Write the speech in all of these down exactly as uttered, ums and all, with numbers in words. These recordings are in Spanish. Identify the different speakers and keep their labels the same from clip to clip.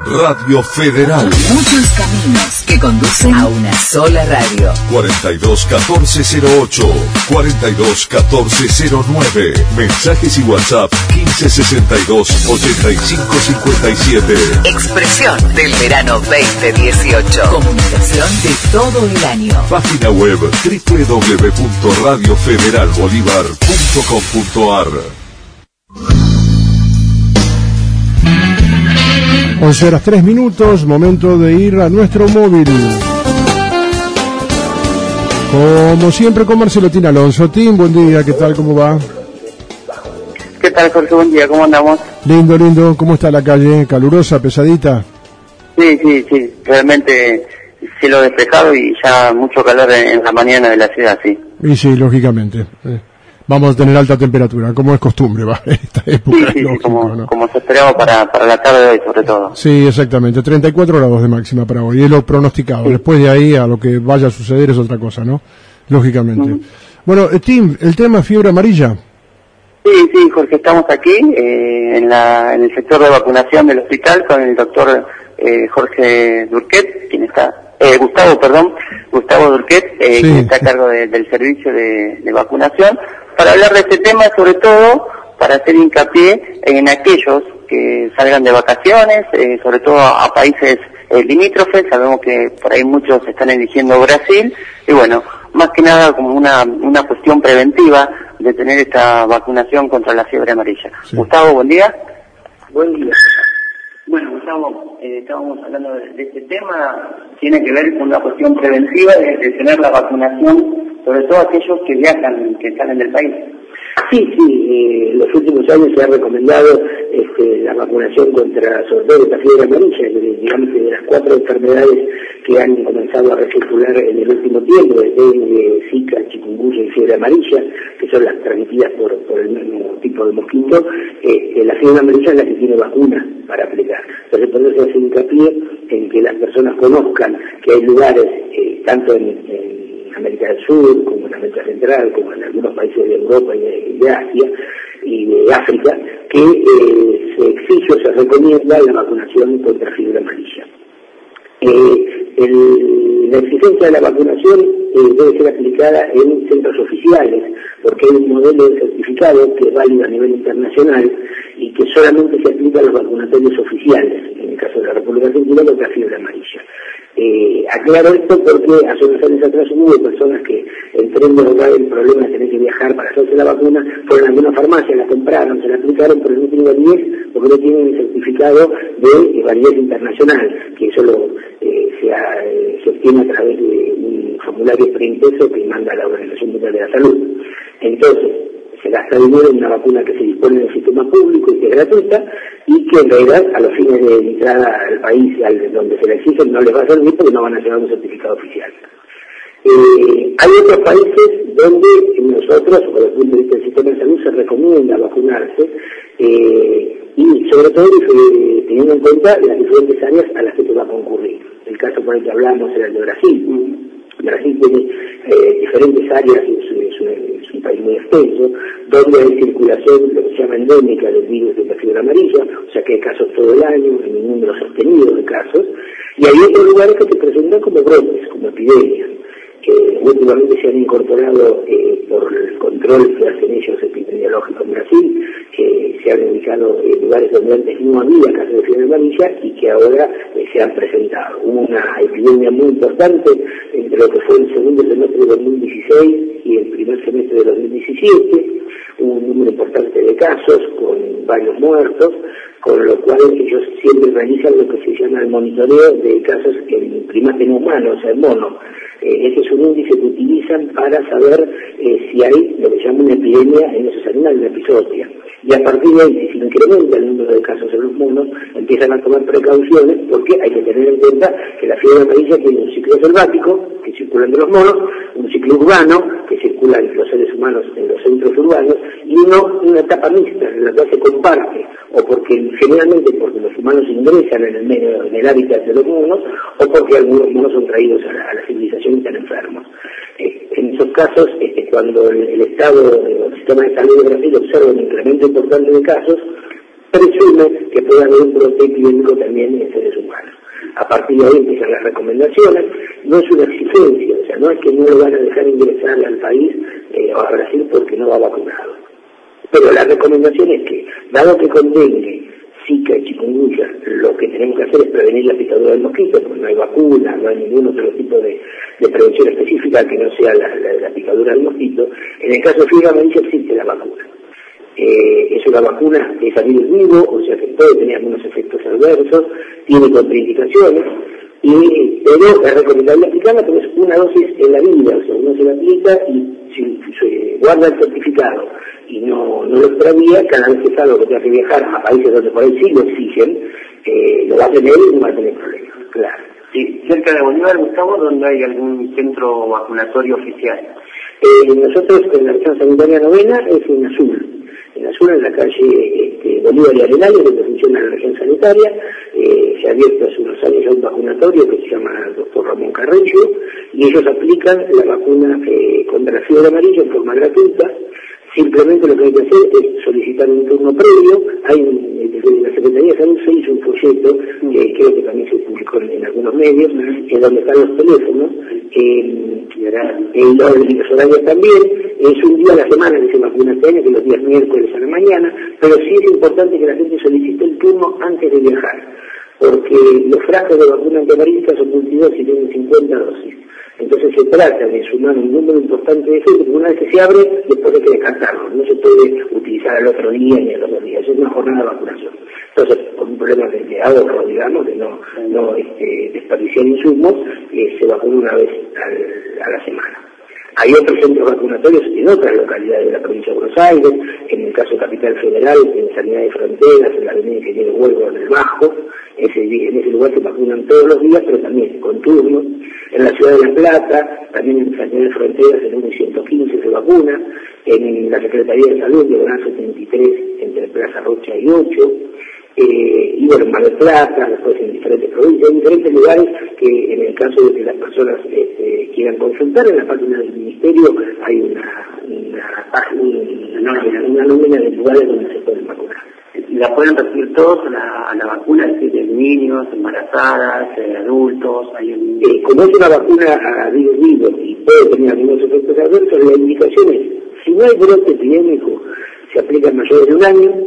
Speaker 1: Radio Federal.
Speaker 2: Muchos caminos que conducen a una sola radio.
Speaker 1: cuarenta y dos catorce cero ocho, cuarenta y dos catorce cero nueve. Mensajes y WhatsApp quince sesenta y dos, ochenta y cinco cincuenta y siete.
Speaker 2: Expresión del verano veinte dieciocho. Comunicación de todo el año.
Speaker 1: Página web doble u doble u doble u punto radio federal bolívar punto com punto a r.
Speaker 3: once horas tres minutos, momento de ir a nuestro móvil. Como siempre con Marcelo Tin Alonso. Tim, buen día, ¿qué tal? ¿Cómo va?
Speaker 4: ¿Qué tal, Jorge? Buen día, ¿cómo andamos?
Speaker 3: Lindo, lindo. ¿Cómo está la calle? ¿Calurosa, pesadita?
Speaker 4: Sí, sí, sí. Realmente cielo despejado y ya mucho calor en la mañana de la ciudad, sí.
Speaker 3: Y sí, lógicamente. Eh, vamos a tener alta temperatura, como es costumbre, va, en esta época.
Speaker 4: Sí, sí,
Speaker 3: lógico,
Speaker 4: sí, como,
Speaker 3: ¿no?
Speaker 4: como se esperaba para, para la tarde de hoy, sobre todo.
Speaker 3: Sí, exactamente. treinta y cuatro grados de máxima para hoy. Es lo pronosticado.
Speaker 4: Sí.
Speaker 3: Después de ahí, a lo que vaya a suceder es otra cosa, ¿no? Lógicamente.
Speaker 4: Uh-huh.
Speaker 3: Bueno, eh, Tim, el tema fiebre amarilla.
Speaker 4: Sí, sí, Jorge, estamos aquí eh, en, la, en el sector de vacunación del hospital con el doctor eh, Jorge Durquet, quien está, eh, Gustavo, perdón, Gustavo Durquet, eh,
Speaker 3: Sí.
Speaker 4: quien está a cargo de, del servicio de, de vacunación, para hablar de este tema, sobre todo para hacer hincapié en aquellos que salgan de vacaciones, eh, sobre todo a, a países eh, limítrofes. Sabemos que por ahí muchos están eligiendo Brasil, y bueno, más que nada como una, una cuestión preventiva de tener esta vacunación contra la fiebre amarilla.
Speaker 3: Sí.
Speaker 4: Gustavo, buen día. Buen día. Bueno, Gustavo, eh, estábamos hablando de, de este tema, tiene que ver con una cuestión preventiva de, de tener la vacunación, sobre todo aquellos que viajan, que salen del país.
Speaker 5: Sí, sí, eh, en los últimos años se ha recomendado este, la vacunación contra, sobre todo, esta fiebre amarilla, de, digamos que de las cuatro enfermedades que han comenzado a recircular en el último tiempo, de dengue, zika, chikungunya y fiebre amarilla, que son las transmitidas por, por el mismo tipo de mosquito. Eh, la fiebre amarilla es la que tiene vacuna para aplicar. Entonces, por eso se hace hincapié en que las personas conozcan que hay lugares, eh, tanto en, en América del Sur, como en América Central, como en algunos países de Europa y de, de Asia y de África, que eh, se exige o se recomienda la vacunación contra fiebre amarilla. Eh, el, la exigencia de la vacunación eh, debe ser aplicada en centros oficiales, porque hay un modelo de certificado que es válido a nivel internacional y que solamente se aplica a los vacunatorios oficiales, en el caso de la República Argentina, contra fiebre amarilla. Eh, aclaro esto porque hace unos años atrás hubo personas que, entrando el problema de tener que viajar para hacerse la vacuna, fueron a alguna farmacia, la compraron, se la aplicaron, pero no tienen validez porque no tienen el certificado de eh, validez internacional, que eso lo, eh, se, ha, eh, se obtiene a través de un formulario preimpreso que manda la Organización Mundial de la Salud. Entonces, se gasta dinero en una vacuna que se dispone en el sistema público y que es gratuita, y que en realidad a los fines de entrada al país al, donde se la exigen no les va a servir porque no van a llevar un certificado oficial. Eh, hay otros países donde nosotros, desde el punto de vista del sistema de salud, se recomienda vacunarse, eh, y sobre todo eh, teniendo en cuenta las diferentes áreas a las que se va a concurrir. El caso por el que hablamos era el de Brasil. Brasil tiene eh, diferentes áreas, es, es, un, es un país muy extenso, donde hay circulación, lo que se llama endémica del virus de la fiebre amarilla, o sea que hay casos todo el año, en un número sostenido de casos, y hay otros lugares que se presentan como brotes, como epidemias, que últimamente se han incorporado eh, por el control que hacen ellos epidemiológico en Brasil, que se han ubicado en lugares donde antes no había casos de fiebre amarilla y que ahora eh, se han presentado. Hubo una epidemia muy importante entre lo que fue el segundo semestre de dos mil dieciséis y el primer semestre de dos mil diecisiete, hubo un número importante de casos con varios muertos, con lo cual ellos siempre realizan lo que se llama el monitoreo de casos en primate no humano, o sea, en mono. Eh, ese es un índice que utilizan para saber eh, si hay lo que se llama una epidemia en esos animales, una epizootía. Y a partir de ahí, si se incrementa el número de casos en los monos, empiezan a tomar precauciones, porque hay que tener en cuenta que la fiebre amarilla tiene un ciclo selvático, que circula entre los monos, un ciclo urbano, que circula entre los seres humanos en los centros urbanos, y uno, una etapa mixta, en la cual se comparte, o porque generalmente porque los humanos ingresan en el medio, en el hábitat de los monos, o porque algunos monos son traídos a la, a la civilización y están enfermos. Eh, en esos casos, este, cuando el, el Estado, el sistema de salud de Brasil observa un incremento importante de casos, presume que puede haber un brote epidémico también en seres humanos. A partir de ahí empiezan las recomendaciones, no es una exigencia, o sea, no es que no lo van a dejar ingresar al país eh, o a Brasil porque no va vacunado. Pero la recomendación es que, dado que con dengue, zika y chikungunya, lo que tenemos que hacer es prevenir la picadura del mosquito, porque no hay vacuna, no hay ningún otro tipo de, de prevención específica que no sea la, la, la picadura del mosquito. En el caso de fiebre amarilla existe la vacuna. Eh, es una vacuna que es a virus vivo, o sea que puede tener algunos efectos adversos, tiene contraindicaciones, y, pero es recomendable aplicarla, pero es una dosis en la vida, o sea, uno se la aplica y si se guarda el certificado y no, no lo extravía, cada vez que salga que tenga que viajar a países donde por ahí sí lo exigen, eh, lo va a tener y no va a tener problemas, claro.
Speaker 4: Sí, cerca de Bolívar, Gustavo, ¿dónde hay algún centro vacunatorio oficial?
Speaker 5: Eh, nosotros en la región sanitaria novena es en Azul. En Azul, en la calle este, Bolívar y Arenales, donde funciona la región sanitaria, eh, se ha abierto hace unos años ya un vacunatorio que se llama doctor Ramón Carrillo, y ellos aplican la vacuna eh, contra la fiebre amarilla en forma gratuita. Simplemente lo que hay que hacer es solicitar un turno previo. Hay un, desde la Secretaría de Salud se hizo un folleto, que creo que también se publicó en, en algunos medios, en donde están los teléfonos, eh, en los, los horarios también. Es un día a la semana que se vacuna este año, que los días miércoles a la mañana, pero sí es importante que la gente solicite el turno antes de viajar, porque los frascos de vacuna antiamarílica son multidosis y tienen cincuenta dosis. Entonces se trata de sumar un número importante de gente, porque una vez que se abre, después hay que descartarlo. No se puede utilizar al otro día ni al otro día. Es una jornada de vacunación. Entonces, por un problema de, de ahorro, digamos, de no, no este, desperdiciar insumos, eh, se vacuna una vez al, a la semana. Hay otros centros vacunatorios en otras localidades de la provincia de Buenos Aires, en el caso de Capital Federal, en Sanidad de Fronteras, en la avenida Ingeniero Huelgo, en el Bajo. Ese, en ese lugar se vacunan todos los días, pero también con turnos. En la ciudad de La Plata, también en Sanidad de Fronteras, en el ciento quince se vacuna. En la Secretaría de Salud, de Gran setenta y tres, entre Plaza Rocha y ocho. Eh, y bueno, en Mar del Plata, después en diferentes provincias, en diferentes lugares que en el caso de que las personas este, quieran consultar, en la página del Ministerio hay una, una página, una nómina, una nómina de lugares donde se pueden vacunar.
Speaker 4: ¿La pueden recibir todos a la, a la vacuna? Es decir, niños, embarazadas, eh, adultos, hay un...
Speaker 5: Eh, como es una vacuna a virus vivo y puede tener algunos efectos adversos, la indicación es, si no hay brote epidémico, se aplica en mayores de un año,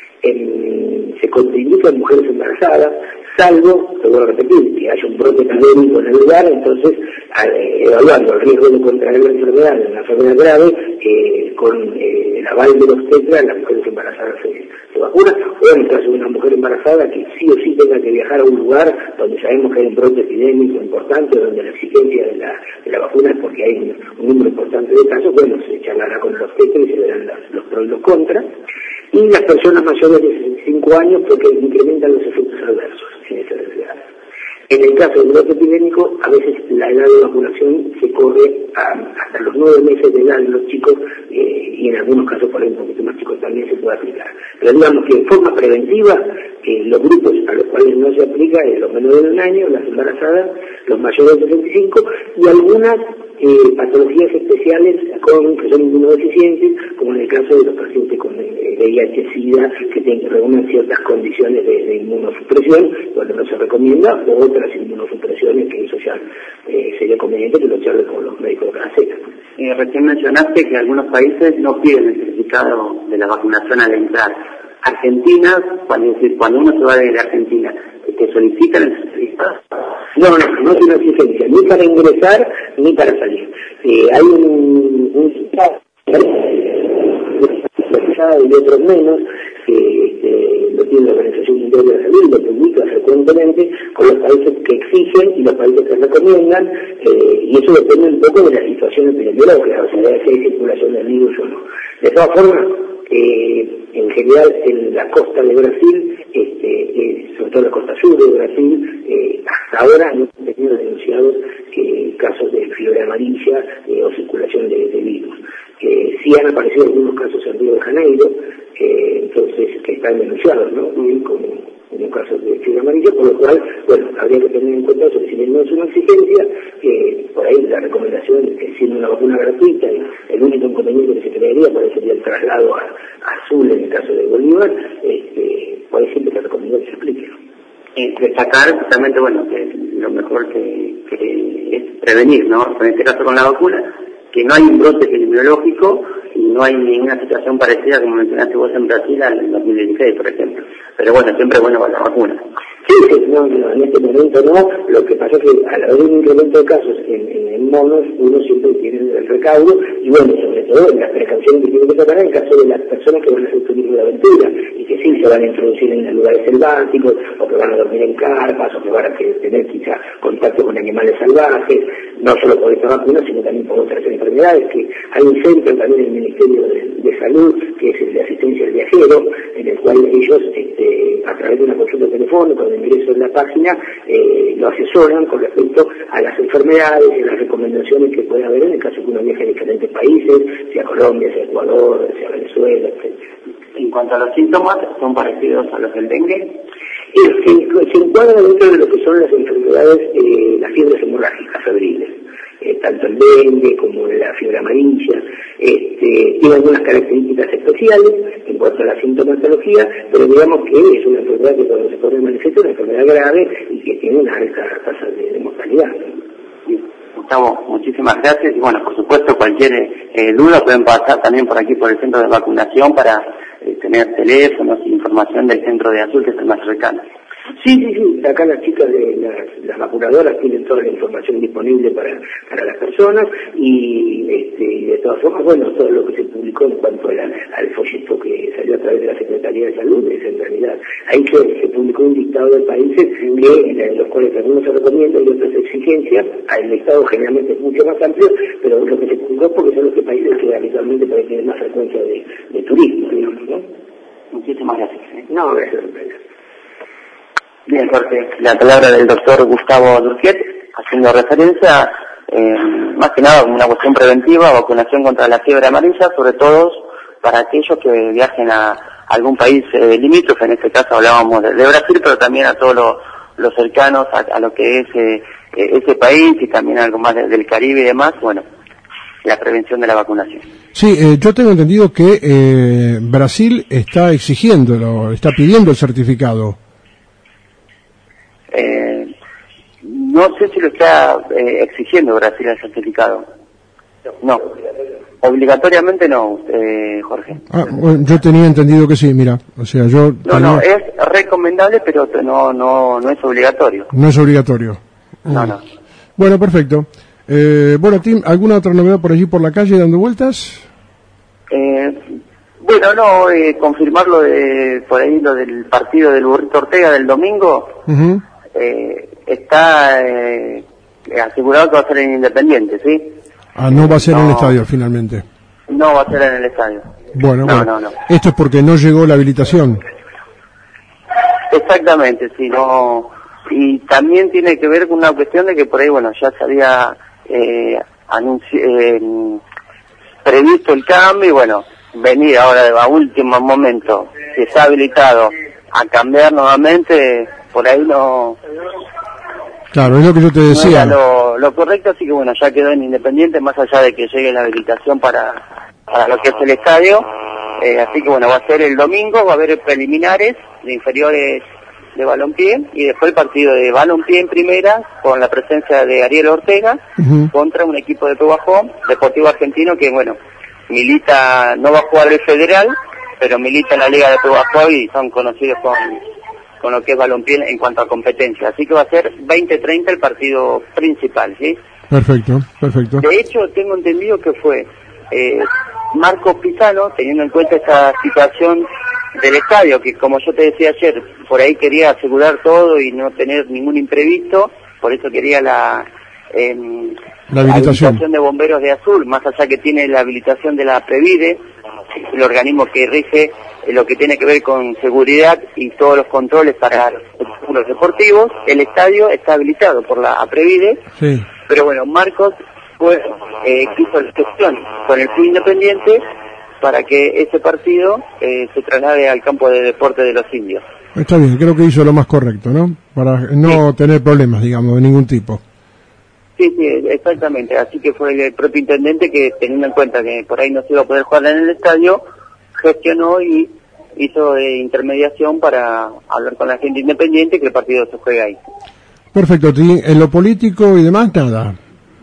Speaker 5: en, se contraindica en mujeres embarazadas, salvo, te vuelvo a repetir, que haya un brote epidémico en el lugar, entonces, eh, evaluando el riesgo de contraer la enfermedad, una enfermedad grave, eh, con eh, el aval de los tetras, las mujeres embarazadas se, se vacunan, o en el caso de una mujer embarazada que sí o sí tenga que viajar a un lugar donde sabemos que hay un brote epidémico importante, donde la exigencia de la, de la vacuna es porque hay un, un número importante de casos, bueno, se charlará con los tetras y se verán los, los pros y los contras. Y las personas mayores de sesenta y cinco años porque incrementan los efectos adversos en esa edad. En el caso del brote epidémico, a veces la edad de vacunación se corre a, hasta los nueve meses de edad de los chicos eh, y en algunos casos, por ejemplo, un poquito más chicos también se puede aplicar. Pero digamos que en forma preventiva, eh, los grupos a los cuales no se aplica es los menores de un año, las embarazadas, los mayores de sesenta y cinco y algunas eh, patologías especiales con, que son inmunodeficientes, como en el caso de los pacientes con eh, V I H SIDA, que tienen que reúnen ciertas condiciones de, de inmunosupresión, donde no se recomienda, o otras inmunosupresiones que eso ya eh, sería conveniente que lo charlen con los médicos de cada cena.
Speaker 4: Eh, recién mencionaste que algunos países no piden el certificado de la vacunación al entrar. Argentina, cuando, es decir, cuando uno se va de Argentina, ¿te solicitan el certificado?
Speaker 5: No, no, no es una exigencia, ni para ingresar ni para salir. Eh, hay un, un y otros menos, que eh, lo tiene la Organización Mundial de la Salud y lo publica frecuentemente con los países que exigen y los países que recomiendan, eh, y eso depende un poco de la situación epidemiológica, o sea, si hay circulación del virus o no. De todas formas, eh, en general en la costa de Brasil, este, eh, sobre todo la costa sur de Brasil, eh, hasta ahora no han tenido denunciados eh, casos de fiebre amarilla eh, o circulación de, de virus. Eh, sí han aparecido algunos casos en Río de Janeiro, eh, entonces que están denunciados, ¿no? Como en un caso de fiebre amarilla, por lo cual, bueno, habría que tener en cuenta eso, que si bien no es una exigencia, eh, por ahí la recomendación es que siendo una vacuna gratuita, y el único inconveniente que se crearía por ahí sería el traslado a, a Azul en el caso de Bolívar, este, por ahí siempre te recomiendo que se aplique.
Speaker 4: Eh, destacar justamente, bueno, que lo mejor que, que es prevenir, ¿no? En este caso con la vacuna, que no hay un brote epidemiológico y no hay ninguna situación parecida, como mencionaste vos, en Brasil en dos mil dieciséis, por ejemplo. Pero bueno, siempre es bueno con la vacuna.
Speaker 5: Sí, sí, no, no, en este momento no. Lo que pasa es que al haber un incremento de casos en, en, en monos, uno siempre tiene el recaudo, y bueno, sobre todo las precauciones que tiene que tomar en el caso de las personas que van a hacer turismo de aventura, y que sí se van a introducir en lugares selváticos, o que van a dormir en carpas, o que van a tener quizá contacto con animales salvajes, no solo por esta vacuna, sino también por otras enfermedades, que hay un centro también en el Ministerio de, de Salud, que es el de asistencia al viajero, en el cual ellos, este, a través de una consulta telefónica, de ingreso en la página, eh, lo asesoran con respecto a las enfermedades y las recomendaciones que puede haber en el caso que uno viaje a diferentes países, sea Colombia, sea Ecuador, sea Venezuela, etcétera.
Speaker 4: En cuanto a los síntomas, ¿son parecidos a los del dengue?
Speaker 5: Eh, se, se encuadra dentro de lo que son las enfermedades, eh, las fiebres hemorrágicas febriles. Eh, tanto el dengue como la fiebre amarilla, este, tiene algunas características especiales en cuanto a la sintomatología, pero digamos que es una enfermedad que cuando se pone en manifiesto es una enfermedad grave y que tiene una alta tasa de, de mortalidad.
Speaker 4: Gustavo, muchísimas gracias y bueno, por supuesto cualquier eh, duda pueden pasar también por aquí por el centro de vacunación para eh, tener teléfonos e información del centro de Azul que es el más cercano.
Speaker 5: Sí, sí, sí, acá las chicas de las, las vacunadoras tienen toda la información disponible para, para las personas y, este, y de todas formas, bueno, todo lo que se publicó en cuanto a la, al folleto que salió a través de la Secretaría de Salud es en realidad, ahí se, se publicó un listado de países que, en los cuales algunos se recomiendan y otras exigencias, el listado generalmente es mucho más amplio, pero lo que se publicó es porque son los que países que habitualmente tienen más frecuencia de, de turismo, digamos, ¿no?
Speaker 4: Muchísimas gracias. ¿eh?
Speaker 5: No, gracias.
Speaker 4: Bien, Jorge, la palabra del doctor Gustavo Durquiet, haciendo referencia, eh, más que nada, una cuestión preventiva, vacunación contra la fiebre amarilla, sobre todo para aquellos que viajen a algún país eh, limítrofe, en este caso hablábamos de, de Brasil, pero también a todos los lo cercanos a, a lo que es eh, ese país y también algo más de, del Caribe y demás, bueno, la prevención de la vacunación.
Speaker 3: Sí, eh, yo tengo entendido que eh, Brasil está exigiéndolo, está pidiendo el certificado.
Speaker 4: Eh, no sé si lo está eh, exigiendo Brasil el certificado. No, obligatoriamente no, eh, Jorge.
Speaker 3: Ah, bueno, yo tenía entendido que sí, mira, o sea, yo...
Speaker 4: No,
Speaker 3: tenía...
Speaker 4: no, es recomendable, pero no no no es obligatorio.
Speaker 3: No es obligatorio.
Speaker 4: No, no.
Speaker 3: Bueno, perfecto. Eh, bueno, Tim, ¿alguna otra novedad por allí por la calle dando vueltas?
Speaker 4: Eh, bueno, no, eh, confirmar lo de, por ahí, lo del partido del Burrito Ortega del domingo. Uh-huh. Eh, está eh, asegurado que va a ser en Independiente, ¿sí?
Speaker 3: Ah, no va a ser
Speaker 4: no,
Speaker 3: en el estadio finalmente.
Speaker 4: No va a ser en el estadio.
Speaker 3: Bueno,
Speaker 4: no,
Speaker 3: bueno.
Speaker 4: No, no.
Speaker 3: Esto es porque no llegó la habilitación.
Speaker 4: Exactamente, sí, no. Y también tiene que ver con una cuestión de que por ahí, bueno, ya se había eh, anunci eh, previsto el cambio y bueno, venir ahora a último momento, si está habilitado a cambiar nuevamente, por ahí no...
Speaker 3: Claro, es lo que yo te decía.
Speaker 4: No era lo, lo correcto, así que bueno, ya quedó en Independiente, más allá de que llegue la habilitación para, para lo que es el estadio. Eh, así que bueno, va a ser el domingo, va a haber preliminares de inferiores de balompié y después el partido de balompié en primera con la presencia de Ariel Ortega uh-huh. contra un equipo de Tubajó, Deportivo Argentino, que bueno, milita, no va a jugar el federal, pero milita en la Liga de Tubajó y son conocidos con, con lo que es balompié en cuanto a competencia. Así que va a ser veinte treinta el partido principal, ¿sí?
Speaker 3: Perfecto, perfecto.
Speaker 4: De hecho, tengo entendido que fue eh, Marcos Pisano, teniendo en cuenta esta situación del estadio, que como yo te decía ayer, por ahí quería asegurar todo y no tener ningún imprevisto, por eso quería la, eh,
Speaker 3: la, habilitación.
Speaker 4: la habilitación de bomberos de Azul, más allá que tiene la habilitación de la Previde, el organismo que rige eh, lo que tiene que ver con seguridad y todos los controles para los deportivos. El estadio está habilitado por la Previde,
Speaker 3: sí.
Speaker 4: Pero bueno, Marcos fue, eh, quiso la gestión con el Club Independiente para que ese partido eh, se traslade al campo de deporte de los indios.
Speaker 3: Está bien, creo que hizo lo más correcto, ¿no? Para no sí. tener problemas, digamos, de ningún tipo.
Speaker 4: Sí, sí, exactamente. Así que fue el propio intendente que, teniendo en cuenta que por ahí no se iba a poder jugar en el estadio, gestionó y hizo de intermediación para hablar con la gente independiente y que el partido se juegue ahí.
Speaker 3: Perfecto, Tin. En lo político y demás, nada.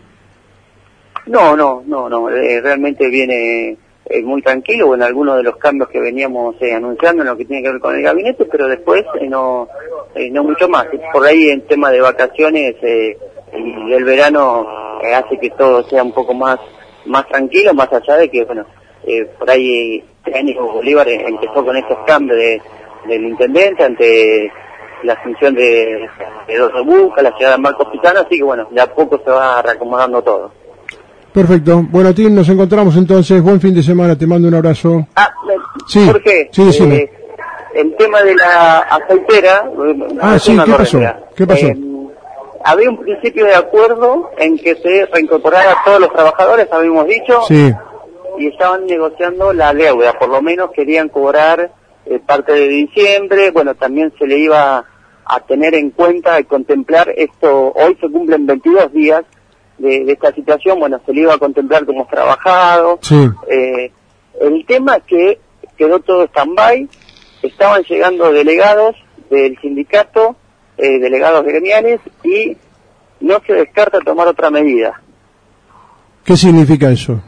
Speaker 4: No, no, no, no, eh, realmente viene eh, muy tranquilo, bueno, algunos de los cambios que veníamos eh, anunciando en lo que tiene que ver con el gabinete, pero después eh, no eh, no mucho más. Por ahí en tema de vacaciones eh, y el verano eh, hace que todo sea un poco más más tranquilo, más allá de que, bueno, eh, por ahí Técnico Bolívar empezó con estos cambios de, del intendente ante la asunción de, de Doso Buca, la ciudad de Marcos Pizano, así que bueno, de a poco se va reacomodando todo.
Speaker 3: Perfecto. Bueno, Tim, nos encontramos entonces. Buen fin de semana, te mando un abrazo.
Speaker 4: Ah,
Speaker 3: sí.
Speaker 4: ¿Por qué?
Speaker 3: Sí, sí.
Speaker 4: Eh, el tema de la aceitera...
Speaker 3: Ah, sí, ¿qué pasó? ¿Qué pasó?
Speaker 4: Eh, había un principio de acuerdo en que se reincorporara a todos los trabajadores, habíamos dicho,
Speaker 3: sí.
Speaker 4: Y estaban negociando la deuda, por lo menos querían cobrar eh, parte de diciembre, bueno, también se le iba a tener en cuenta y contemplar esto, hoy se cumplen veintidós días de, de esta situación, bueno, se le iba a contemplar como trabajado,
Speaker 3: sí.
Speaker 4: eh, el tema es que quedó todo stand-by, estaban llegando delegados del sindicato, eh, delegados gremiales, y no se descarta tomar otra medida.
Speaker 3: ¿Qué significa eso?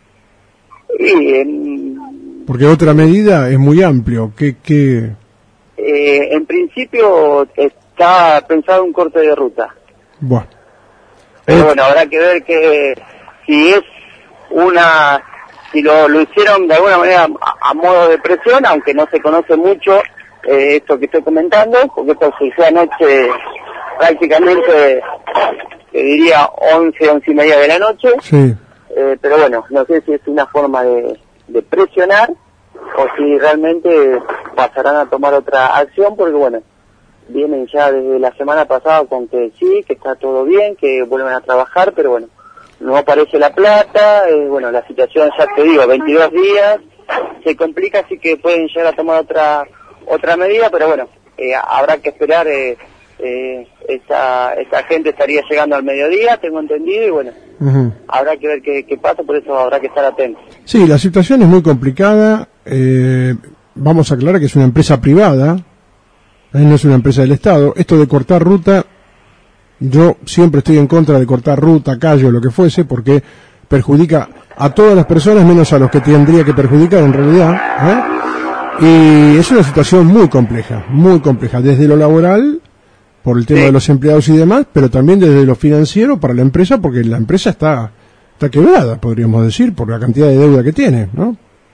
Speaker 4: Y, en,
Speaker 3: Porque otra medida es muy amplio. ¿Qué, qué?
Speaker 4: Eh, en principio está pensado un corte de ruta.
Speaker 3: Bueno.
Speaker 4: Pero
Speaker 3: eh,
Speaker 4: bueno, habrá que ver que si es una, si lo, lo hicieron de alguna manera a, a modo de presión, aunque no se conoce mucho eh, esto que estoy comentando, porque esto sucedió anoche prácticamente, te diría once, once y media de la noche.
Speaker 3: Sí.
Speaker 4: Eh, pero bueno, no sé si es una forma de, de presionar o si realmente pasarán a tomar otra acción, porque bueno, vienen ya desde la semana pasada con que sí, que está todo bien, que vuelven a trabajar, pero bueno, no aparece la plata, eh, bueno, la situación, ya te digo, veintidós días, se complica, así que pueden llegar a tomar otra otra medida, pero bueno, eh, habrá que esperar, eh, eh, esa, esa gente estaría llegando al mediodía, tengo entendido, y bueno, uh-huh. habrá que ver qué, qué pasa, por eso habrá que estar atentos.
Speaker 3: Sí, la situación es muy complicada, eh, vamos a aclarar que es una empresa privada, eh, no es una empresa del Estado. Esto de cortar ruta, yo siempre estoy en contra de cortar ruta, calle o lo que fuese, porque perjudica a todas las personas menos a los que tendría que perjudicar en realidad, ¿eh? Y es una situación muy compleja, muy compleja, desde lo laboral, por el tema sí. de los empleados y demás, pero también desde lo financiero para la empresa, porque la empresa está está quebrada, podríamos decir, por la cantidad de deuda que tiene, ¿no?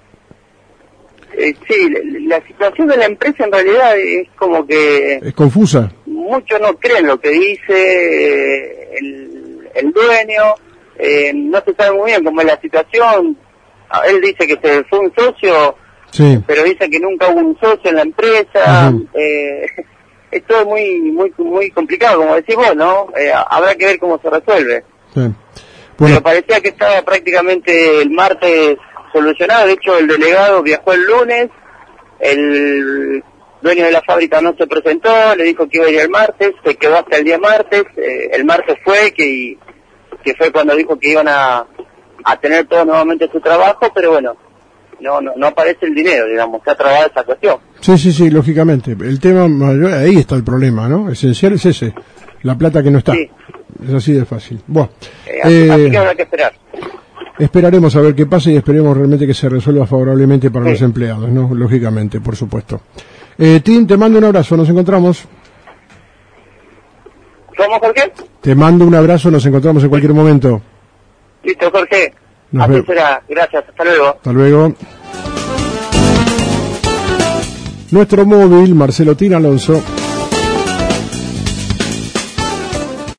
Speaker 4: Eh, sí, la, la situación de la empresa en realidad es como que...
Speaker 3: Es confusa.
Speaker 4: Muchos no creen lo que dice el, el dueño, eh, no se sabe muy bien cómo es la situación. Él dice que se fue un socio, sí. pero dice que nunca hubo un socio en la empresa. Uh-huh. eh, es todo muy muy muy complicado, como decís vos, ¿no? Eh, habrá que ver cómo se resuelve. Sí. Bueno. Pero parecía que estaba prácticamente el martes solucionado. De hecho, el delegado viajó el lunes, el dueño de la fábrica no se presentó, le dijo que iba a ir el martes, se quedó hasta el día martes. Eh, el martes fue que, que fue cuando dijo que iban a, a tener todos nuevamente su trabajo, pero bueno, no no no aparece el dinero, digamos, se ha trabado esa cuestión.
Speaker 3: Sí, sí, sí, lógicamente. El tema mayor, ahí está el problema, ¿no? Esencial es ese, la plata que no está. Sí. Es así de fácil. Bueno,
Speaker 4: eh, así, eh, así que habrá que esperar.
Speaker 3: Esperaremos a ver qué pasa y esperemos realmente que se resuelva favorablemente para sí. los empleados, ¿no? Lógicamente, por supuesto. Eh, Tim, te mando un abrazo, nos encontramos.
Speaker 4: ¿Cómo, Jorge?
Speaker 3: Te mando un abrazo, nos encontramos en cualquier momento.
Speaker 4: Listo, Jorge. Nos así ve- será. Gracias, hasta luego.
Speaker 3: Hasta luego. Nuestro móvil, Marcelo Tin Alonso.